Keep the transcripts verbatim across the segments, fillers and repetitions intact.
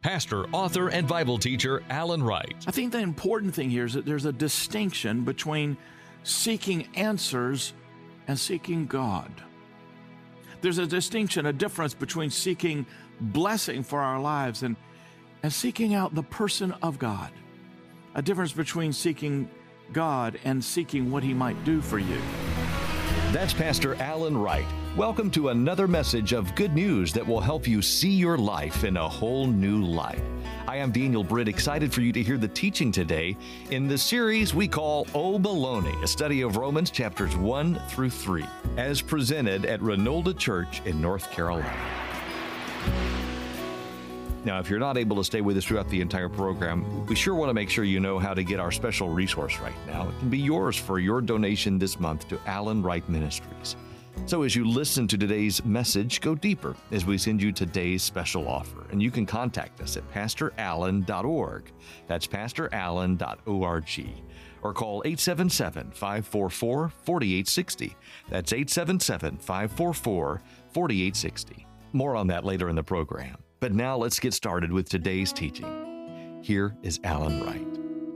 pastor, author, and Bible teacher Alan Wright. I think the important thing here is that there's a distinction between seeking answers and seeking God. There's a distinction, a difference between seeking blessing for our lives and, and seeking out the person of God. A difference between seeking God and seeking what He might do for you. That's Pastor Alan Wright. Welcome to another message of good news that will help you see your life in a whole new light. I am Daniel Britt, excited for you to hear the teaching today in the series we call Oh Baloney, a study of Romans chapters one through three, as presented at Renolda Church in North Carolina. Now, if you're not able to stay with us throughout the entire program, we sure want to make sure you know how to get our special resource right now. It can be yours for your donation this month to Alan Wright Ministries. So as you listen to today's message, go deeper as we send you today's special offer. And you can contact us at pastor allen dot org. That's pastor allen dot org. Or call eight seven seven, five four four, four eight six zero. That's eight seven seven, five four four, four eight six zero. More on that later in the program. But now let's get started with today's teaching. Here is Alan Wright.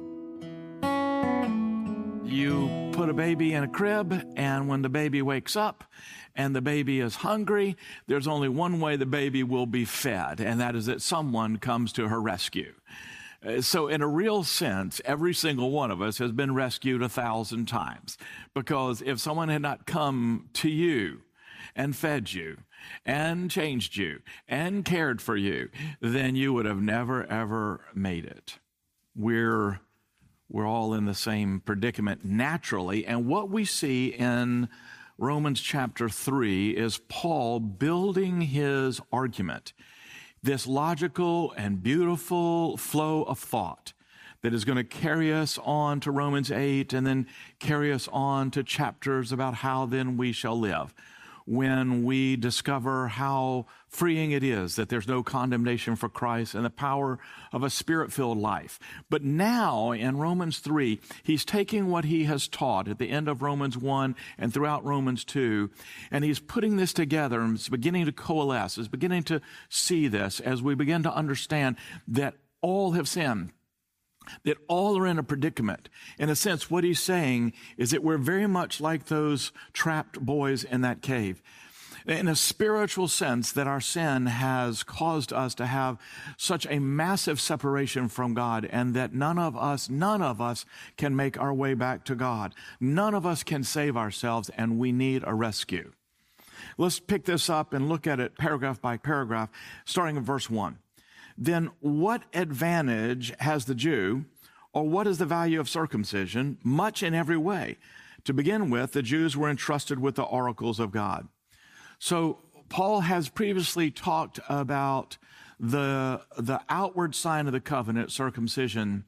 You put a baby in a crib, and when the baby wakes up and the baby is hungry, there's only one way the baby will be fed, and that is that someone comes to her rescue. Uh, So in a real sense, every single one of us has been rescued a thousand times, because if someone had not come to you and fed you and changed you and cared for you, then you would have never, ever made it. We're, we're all in the same predicament naturally. And what we see in Romans chapter three is Paul building his argument, this logical and beautiful flow of thought that is going to carry us on to Romans eight and then carry us on to chapters about how then we shall live, when we discover how freeing it is that there's no condemnation for Christ and the power of a Spirit-filled life. But now in Romans three, he's taking what he has taught at the end of Romans one and throughout Romans two, and he's putting this together, and it's beginning to coalesce. It's beginning to see this as we begin to understand that all have sinned, that all are in a predicament. In a sense, what he's saying is that we're very much like those trapped boys in that cave. In a spiritual sense, that our sin has caused us to have such a massive separation from God, and that none of us, none of us can make our way back to God. None of us can save ourselves, and we need a rescue. Let's pick this up and look at it paragraph by paragraph, starting in verse one. Then what advantage has the Jew, or what is the value of circumcision? Much in every way. To begin with, the Jews were entrusted with the oracles of God. So Paul has previously talked about the, the outward sign of the covenant, circumcision,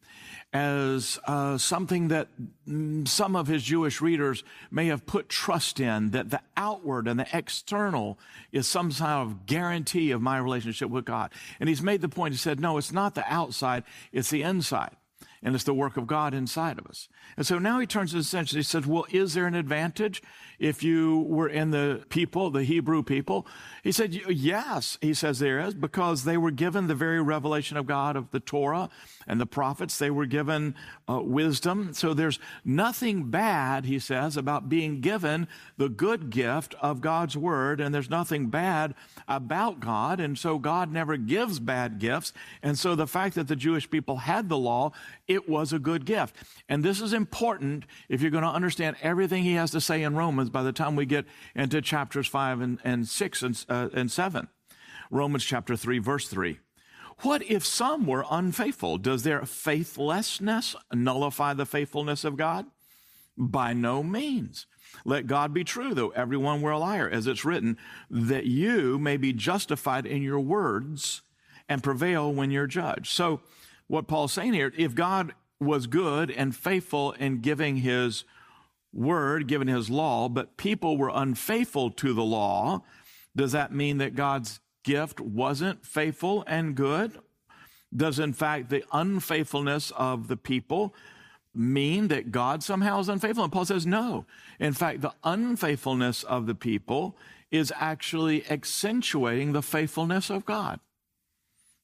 as uh, something that mm, some of his Jewish readers may have put trust in, that the outward and the external is some sort of guarantee of my relationship with God. And he's made the point, he said, no, it's not the outside, it's the inside. And it's the work of God inside of us. And so now he turns to the essential. He says, well, is there an advantage if you were in the people, the Hebrew people? He said, yes, he says there is, because they were given the very revelation of God of the Torah and the prophets. They were given uh, wisdom. So there's nothing bad, he says, about being given the good gift of God's word. And there's nothing bad about God. And so God never gives bad gifts. And so the fact that the Jewish people had the law, it was a good gift. And this is important if you're going to understand everything he has to say in Romans by the time we get into chapters five and, and six and, uh, and seven. Romans chapter three, verse three. What if some were unfaithful? Does their faithlessness nullify the faithfulness of God? By no means. Let God be true, though everyone were a liar, as it's written, that you may be justified in your words and prevail when you're judged. So what Paul's saying here, if God was good and faithful in giving his word, giving his law, but people were unfaithful to the law, does that mean that God's gift wasn't faithful and good? Does, in fact, the unfaithfulness of the people mean that God somehow is unfaithful? And Paul says no. In fact, the unfaithfulness of the people is actually accentuating the faithfulness of God.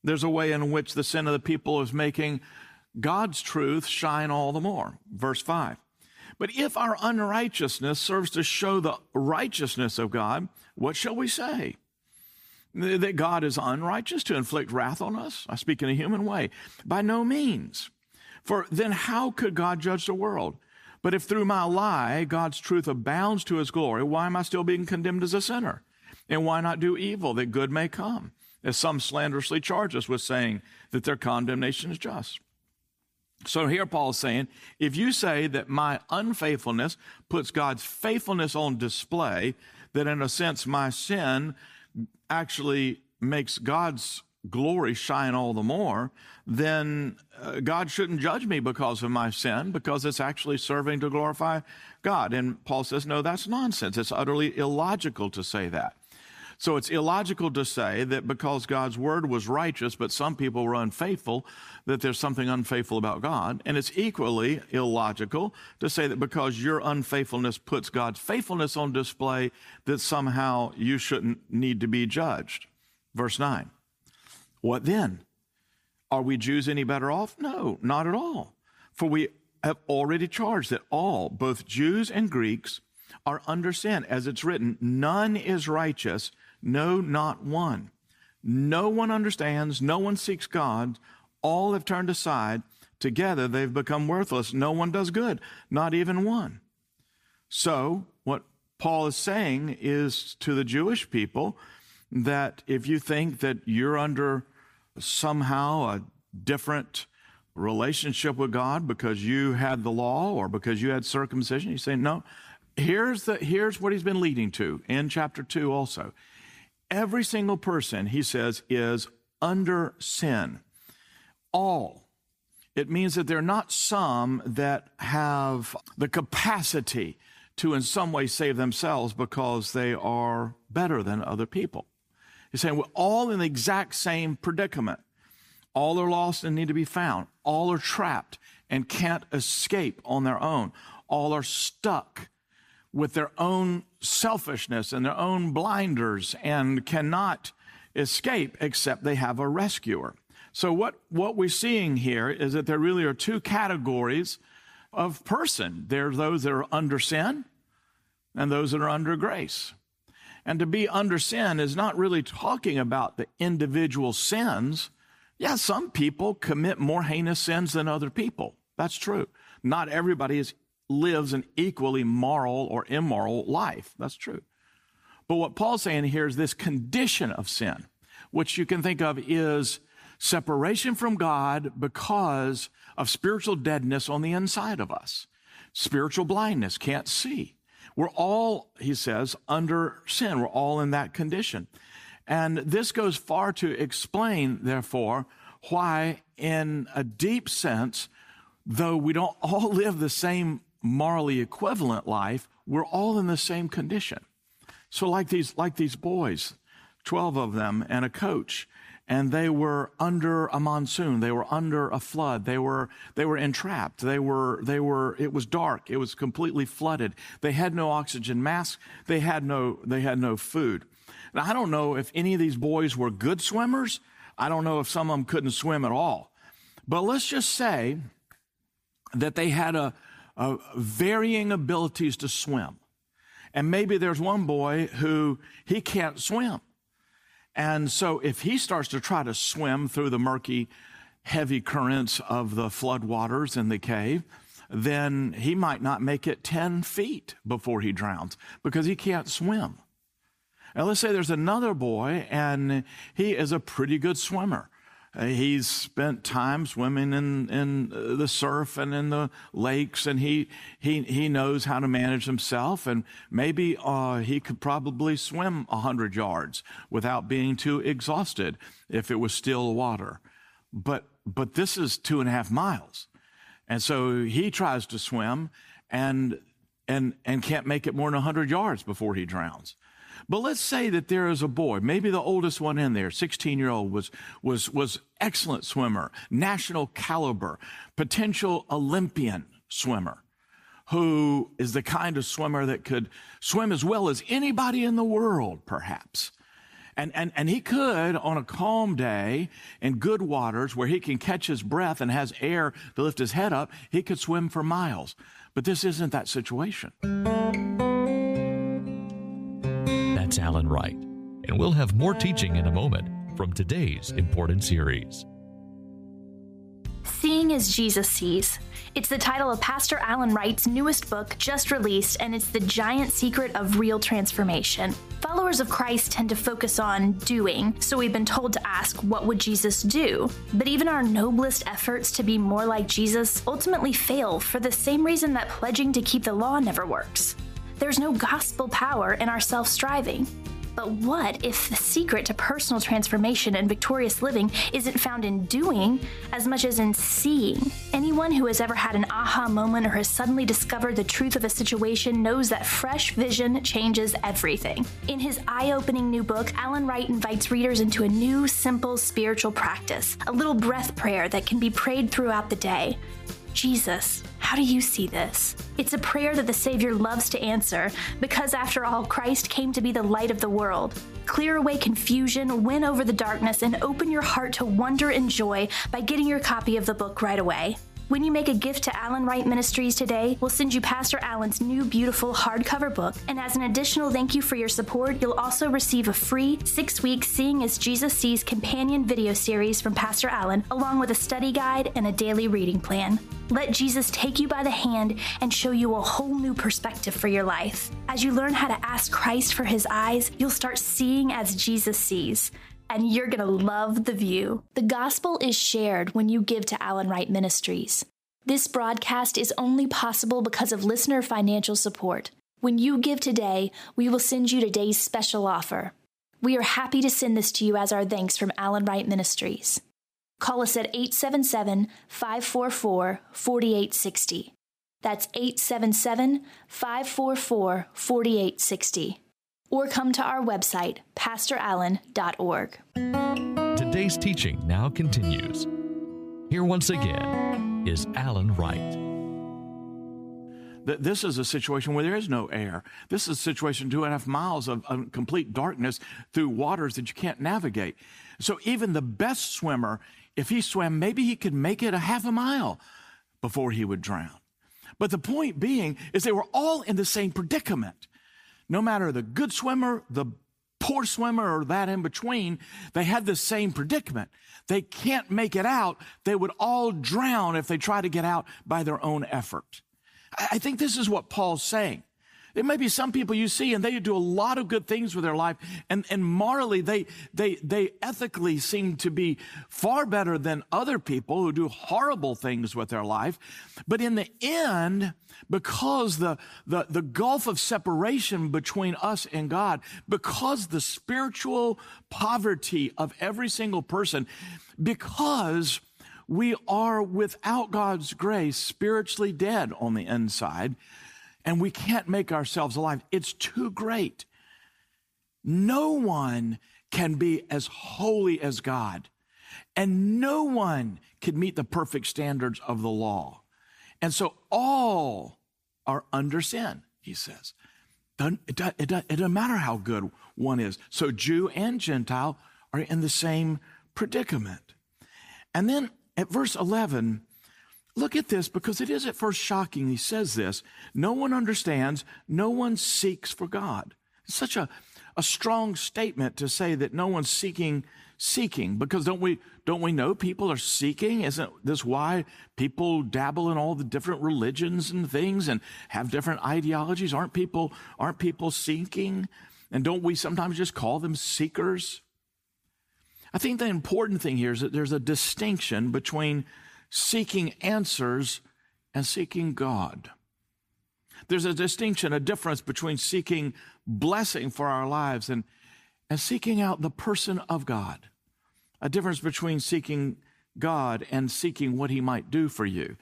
There's a way in which the sin of the people is making God's truth shine all the more. Verse five. But if our unrighteousness serves to show the righteousness of God, what shall we say? That God is unrighteous to inflict wrath on us? I speak in a human way. By no means. For then how could God judge the world? But if through my lie God's truth abounds to his glory, why am I still being condemned as a sinner? And why not do evil that good may come? As some slanderously charge us with saying that their condemnation is just. So here Paul is saying, if you say that my unfaithfulness puts God's faithfulness on display, that in a sense my sin actually makes God's glory shine all the more, then uh, God shouldn't judge me because of my sin, because it's actually serving to glorify God. And Paul says, no, that's nonsense. It's utterly illogical to say that. So it's illogical to say that because God's word was righteous, but some people were unfaithful, that there's something unfaithful about God. And it's equally illogical to say that because your unfaithfulness puts God's faithfulness on display, that somehow you shouldn't need to be judged. Verse nine. What then? Are we Jews any better off? No, not at all. For we have already charged that all, both Jews and Greeks, are under sin. As it's written, none is righteous, no, not one. No one understands, no one seeks God. All have turned aside. Together they've become worthless. No one does good, not even one. So what Paul is saying is to the Jewish people that if you think that you're under somehow a different relationship with God because you had the law or because you had circumcision, you say, no, here's the here's what he's been leading to in chapter two also. Every single person, he says, is under sin. All. It means that there are not some that have the capacity to in some way save themselves because they are better than other people. He's saying we're all in the exact same predicament. All are lost and need to be found. All are trapped and can't escape on their own. All are stuck with their own selfishness and their own blinders and cannot escape except they have a rescuer. So what, what we're seeing here is that there really are two categories of person. There's those that are under sin and those that are under grace. And to be under sin is not really talking about the individual sins. Yeah, some people commit more heinous sins than other people. That's true. Not everybody is lives an equally moral or immoral life. That's true. But what Paul's saying here is this condition of sin, which you can think of is separation from God because of spiritual deadness on the inside of us. Spiritual blindness, can't see. We're all, he says, under sin. We're all in that condition. And this goes far to explain, therefore, why in a deep sense, though we don't all live the same morally equivalent life, we're all in the same condition. So like these, like these boys, twelve of them and a coach, and they were under a monsoon. They were under a flood. They were, they were entrapped. They were, they were, it was dark. It was completely flooded. They had no oxygen masks. They had no, they had no food. Now, I don't know if any of these boys were good swimmers. I don't know if some of them couldn't swim at all. But let's just say that they had a, a varying abilities to swim. And maybe there's one boy who he can't swim. And so if he starts to try to swim through the murky, heavy currents of the flood waters in the cave, then he might not make it ten feet before he drowns because he can't swim. Now, let's say there's another boy, and he is a pretty good swimmer. Uh, he's spent time swimming in, in uh, the surf and in the lakes, and he he he knows how to manage himself, and maybe uh, he could probably swim one hundred yards without being too exhausted if it was still water. But but this is two and a half miles, and so he tries to swim and and and can't make it more than one hundred yards before he drowns. But let's say that there is a boy, maybe the oldest one in there, sixteen-year-old, was was was excellent swimmer, national caliber, potential Olympian swimmer, who is the kind of swimmer that could swim as well as anybody in the world, perhaps. And, and, and he could, on a calm day in good waters where he can catch his breath and has air to lift his head up, he could swim for miles. But this isn't that situation. That's Alan Wright. And we'll have more teaching in a moment from today's important series. Seeing as Jesus Sees. It's the title of Pastor Alan Wright's newest book, just released, and it's the giant secret of real transformation. Followers of Christ tend to focus on doing, so we've been told to ask, what would Jesus do? But even our noblest efforts to be more like Jesus ultimately fail for the same reason that pledging to keep the law never works. There's no gospel power in our self-striving. But what if the secret to personal transformation and victorious living isn't found in doing as much as in seeing? Anyone who has ever had an aha moment or has suddenly discovered the truth of a situation knows that fresh vision changes everything. In his eye-opening new book, Alan Wright invites readers into a new, simple spiritual practice, a little breath prayer that can be prayed throughout the day. Jesus, how do you see this? It's a prayer that the Savior loves to answer because, after all, Christ came to be the light of the world. Clear away confusion, win over the darkness, and open your heart to wonder and joy by getting your copy of the book right away. When you make a gift to Alan Wright Ministries today, we'll send you Pastor Alan's new beautiful hardcover book, and as an additional thank you for your support, you'll also receive a free six-week Seeing as Jesus Sees companion video series from Pastor Alan, along with a study guide and a daily reading plan. Let Jesus take you by the hand and show you a whole new perspective for your life. As you learn how to ask Christ for his eyes, you'll start seeing as Jesus sees. And you're going to love the view. The gospel is shared when you give to Alan Wright Ministries. This broadcast is only possible because of listener financial support. When you give today, we will send you today's special offer. We are happy to send this to you as our thanks from Alan Wright Ministries. Call us at eight seven seven, five four four, four eight six zero. That's eight seven seven, five four four, four eight six zero. Or come to our website, pastor allen dot org. Today's teaching now continues. Here once again is Alan Wright. This is a situation where there is no air. This is a situation two and a half miles of, of complete darkness through waters that you can't navigate. So even the best swimmer, if he swam, maybe he could make it a half a mile before he would drown. But the point being is they were all in the same predicament. No matter the good swimmer, the poor swimmer, or that in between, they had the same predicament. They can't make it out. They would all drown if they try to get out by their own effort. I think this is what Paul's saying. There may be some people you see and they do a lot of good things with their life, and, and morally they, they, they ethically seem to be far better than other people who do horrible things with their life. But in the end, because the, the, the gulf of separation between us and God, because the spiritual poverty of every single person, because we are without God's grace spiritually dead on the inside, and we can't make ourselves alive. It's too great. No one can be as holy as God, and no one can meet the perfect standards of the law. And so all are under sin, he says. It doesn't matter how good one is. So Jew and Gentile are in the same predicament. And then at verse eleven, look at this, because it is at first shocking. He says this: no one understands, no one seeks for God. It's such a, a strong statement to say that no one's seeking, seeking, because don't we, don't we know people are seeking? Isn't this why people dabble in all the different religions and things and have different ideologies? Aren't people, aren't people seeking? And don't we sometimes just call them seekers? I think the important thing here is that there's a distinction between seeking answers and seeking God. There's a distinction, a difference between seeking blessing for our lives and, and seeking out the person of God. A difference between seeking God and seeking what he might do for you.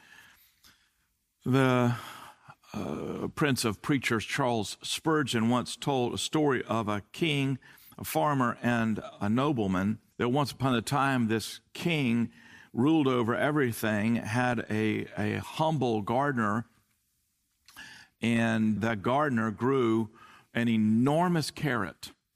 The uh, Prince of Preachers, Charles Spurgeon, once told a story of a king, a farmer, and a nobleman. That once upon a time, this king ruled over everything, had a, a humble gardener, and that gardener grew an enormous carrot.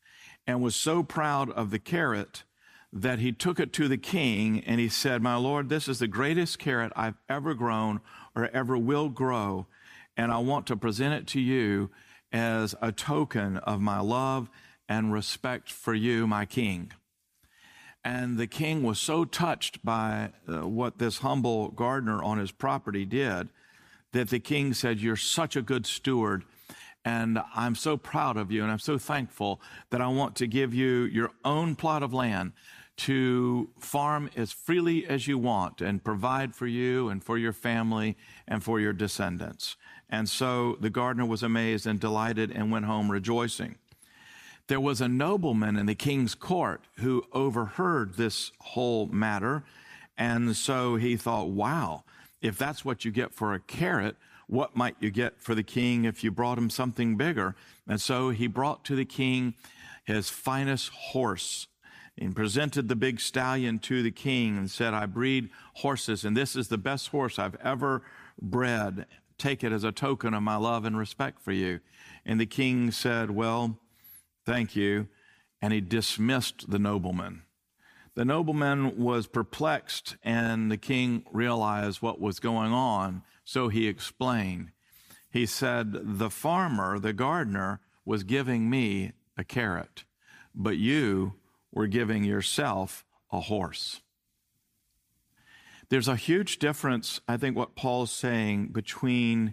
and was so proud of the carrot that he took it to the king and he said, "My lord, this is the greatest carrot I've ever grown or ever will grow, and I want to present it to you as a token of my love and respect for you, my king." And the king was so touched by uh, what this humble gardener on his property did that the king said, "You're such a good steward, and I'm so proud of you, and I'm so thankful that I want to give you your own plot of land to farm as freely as you want and provide for you and for your family and for your descendants." And so the gardener was amazed and delighted and went home rejoicing. There was a nobleman in the king's court who overheard this whole matter, and so he thought, wow, if that's what you get for a carrot, what might you get for the king if you brought him something bigger? And so he brought to the king his finest horse and presented the big stallion to the king and said, "I breed horses, and this is the best horse I've ever bred. Take it as a token of my love and respect for you." And the king said, "Well, thank you," and he dismissed the nobleman. The nobleman was perplexed, and the king realized what was going on, so he explained. He said, "The farmer, the gardener, was giving me a carrot, but you were giving yourself a horse." There's a huge difference, I think, what Paul's saying between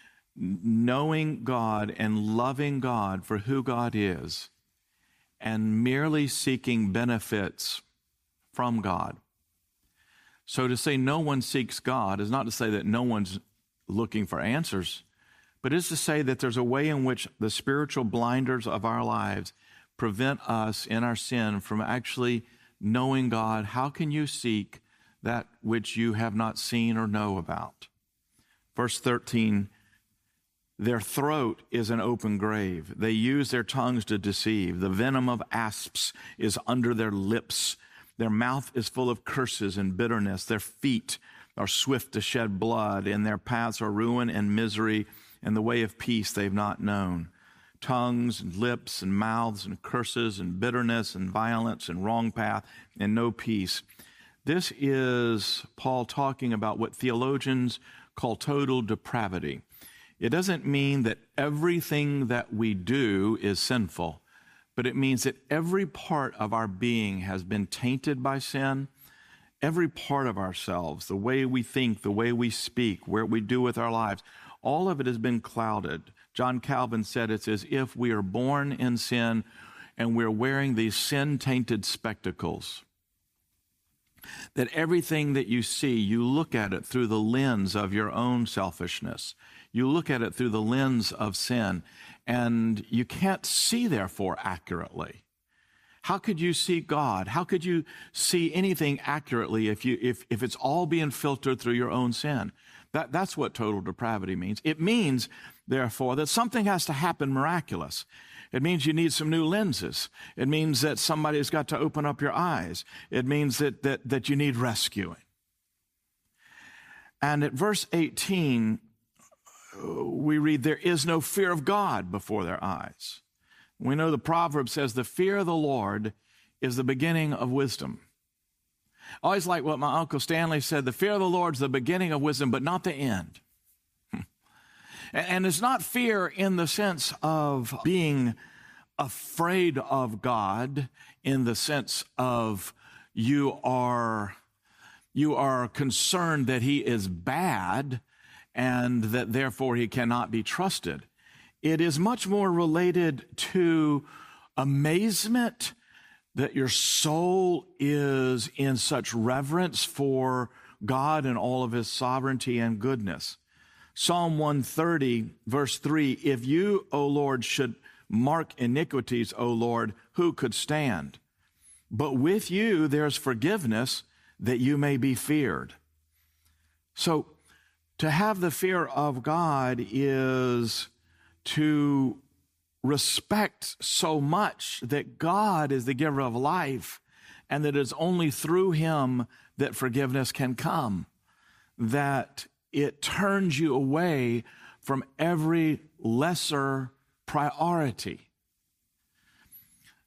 knowing God and loving God for who God is and merely seeking benefits from God. So to say no one seeks God is not to say that no one's looking for answers, but is to say that there's a way in which the spiritual blinders of our lives prevent us in our sin from actually knowing God. How can you seek that which you have not seen or know about? Verse thirteen, "Their throat is an open grave. They use their tongues to deceive. The venom of asps is under their lips. Their mouth is full of curses and bitterness. Their feet are swift to shed blood, and their paths are ruin and misery, and the way of peace they've not known. Tongues and lips and mouths and curses and bitterness and violence and wrong path and no peace." This is Paul talking about what theologians call total depravity. It doesn't mean that everything that we do is sinful, but it means that every part of our being has been tainted by sin. Every part of ourselves, the way we think, the way we speak, what we do with our lives, all of it has been clouded. John Calvin said it's as if we are born in sin and we're wearing these sin-tainted spectacles. That everything that you see, you look at it through the lens of your own selfishness. You look at it through the lens of sin, and you can't see, therefore, accurately. How could you see God? How could you see anything accurately if you if, if it's all being filtered through your own sin? That, that's what total depravity means. It means, therefore, that something has to happen miraculous. It means you need some new lenses. It means that somebody's got to open up your eyes. It means that that, that you need rescuing. And at verse eighteen, we read, "There is no fear of God before their eyes." We know the proverb says, "The fear of the Lord is the beginning of wisdom." I always like what my Uncle Stanley said, "The fear of the Lord is the beginning of wisdom, but not the end." And it's not fear in the sense of being afraid of God, in the sense of you are, you are concerned that he is bad and that therefore he cannot be trusted. It is much more related to amazement that your soul is in such reverence for God and all of his sovereignty and goodness. Psalm one thirty, verse three, "If you, O Lord, should mark iniquities, O Lord, who could stand? But with you there's forgiveness, that you may be feared." So to have the fear of God is to respect so much that God is the giver of life, and that it's only through him that forgiveness can come, that it turns you away from every lesser priority.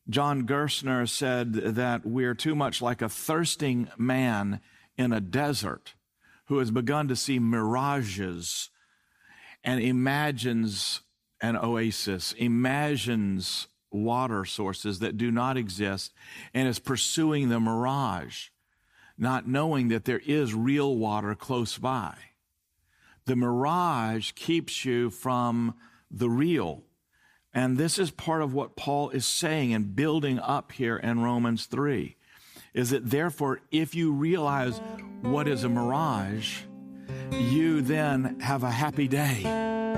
John Gerstner said that we're too much like a thirsting man in a desert who has begun to see mirages and imagines an oasis, imagines water sources that do not exist, and is pursuing the mirage, not knowing that there is real water close by. The mirage keeps you from the real. And this is part of what Paul is saying and building up here in Romans three, is that therefore, if you realize what is a mirage, you then have a happy day.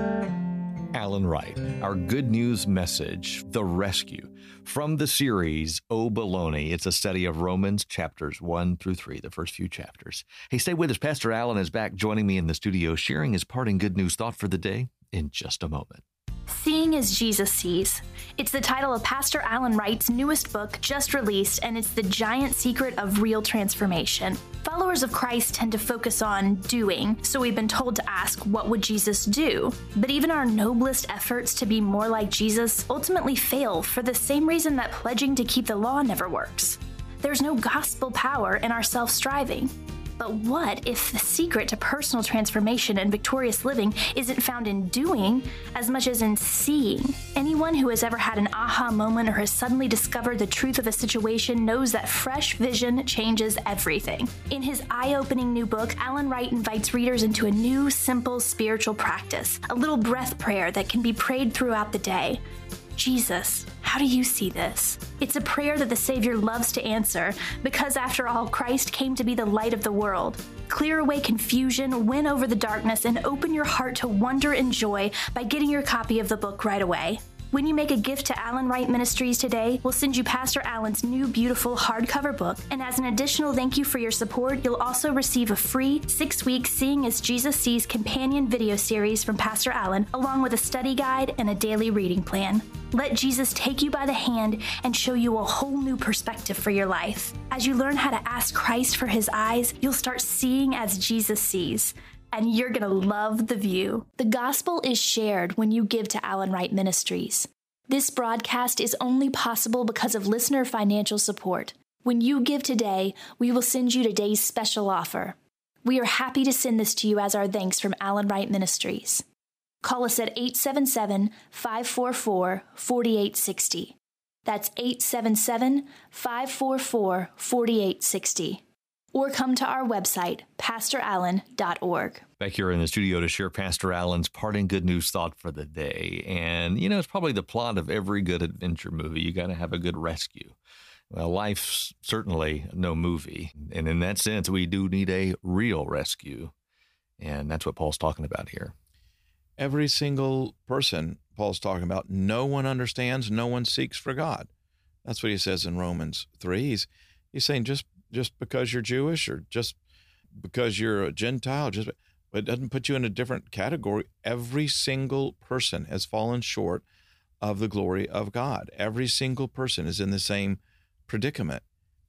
Alan Wright, our good news message, The Rescue, from the series Oh Baloney. It's a study of Romans chapters one through three, the first few chapters. Hey, stay with us. Pastor Alan is back joining me in the studio, sharing his parting good news thought for the day in just a moment. Seeing as Jesus Sees. It's the title of Pastor Alan Wright's newest book, just released, and it's the giant secret of real transformation. Followers of Christ tend to focus on doing, so we've been told to ask, what would Jesus do? But even our noblest efforts to be more like Jesus ultimately fail for the same reason that pledging to keep the law never works. There's no gospel power in our self-striving. But what if the secret to personal transformation and victorious living isn't found in doing as much as in seeing? Anyone who has ever had an aha moment or has suddenly discovered the truth of a situation knows that fresh vision changes everything. In his eye-opening new book, Alan Wright invites readers into a new, simple spiritual practice, a little breath prayer that can be prayed throughout the day. Jesus, how do you see this? It's a prayer that the Savior loves to answer because, after all, Christ came to be the light of the world. Clear away confusion, win over the darkness, and open your heart to wonder and joy by getting your copy of the book right away. When you make a gift to Alan Wright Ministries today, we'll send you Pastor Alan's new beautiful hardcover book. And as an additional thank you for your support, you'll also receive a free six-week Seeing as Jesus Sees companion video series from Pastor Alan, along with a study guide and a daily reading plan. Let Jesus take you by the hand and show you a whole new perspective for your life. As you learn how to ask Christ for his eyes, you'll start seeing as Jesus sees. And you're going to love the view. The gospel is shared when you give to Alan Wright Ministries. This broadcast is only possible because of listener financial support. When you give today, we will send you today's special offer. We are happy to send this to you as our thanks from Alan Wright Ministries. Call us at eight seven seven, five four four, four eight six zero. That's eight seven seven, five four four, four eight six zero. Or come to our website, pastor allen dot org. Back here in the studio to share Pastor Alan's parting good news thought for the day. And, you know, it's probably the plot of every good adventure movie. You got to have a good rescue. Well, life's certainly no movie. And in that sense, we do need a real rescue. And that's what Paul's talking about here. Every single person Paul's talking about, no one understands, no one seeks for God. That's what he says in Romans three. He's, he's saying just just because you're Jewish or just because you're a Gentile, just but it doesn't put you in a different category. Every single person has fallen short of the glory of God. Every single person is in the same predicament.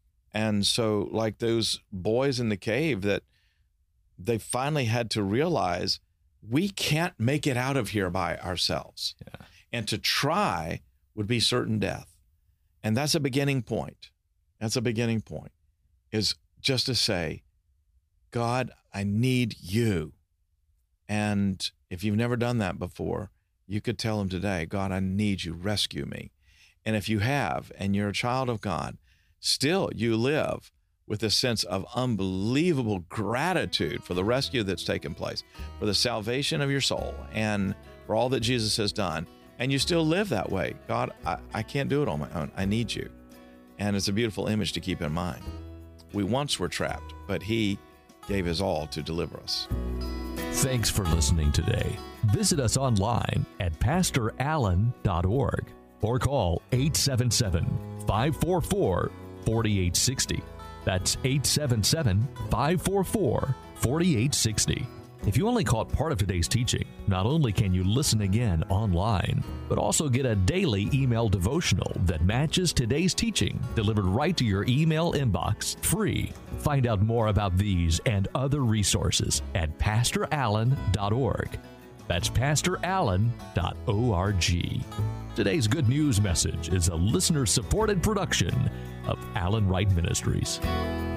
And so, like those boys in the cave, that they finally had to realize we can't make it out of here by ourselves. Yeah. And to try would be certain death. And that's a beginning point. That's a beginning point, is just to say, God, I need you. And if you've never done that before, you could tell him today, God, I need you, rescue me. And if you have, and you're a child of God, still you live with a sense of unbelievable gratitude for the rescue that's taken place, for the salvation of your soul, and for all that Jesus has done. And you still live that way. God, I, I can't do it on my own. I need you. And it's a beautiful image to keep in mind. We once were trapped, but he gave his all to deliver us. Thanks for listening today. Visit us online at pastor allen dot org or call eight seven seven, five four four, four eight six zero. That's eight seven seven, five four four, four eight six zero. If you only caught part of today's teaching, not only can you listen again online, but also get a daily email devotional that matches today's teaching delivered right to your email inbox, free. Find out more about these and other resources at pastor allen dot org. That's pastor allen dot org. Today's good news message is a listener-supported production of Allen Wright Ministries.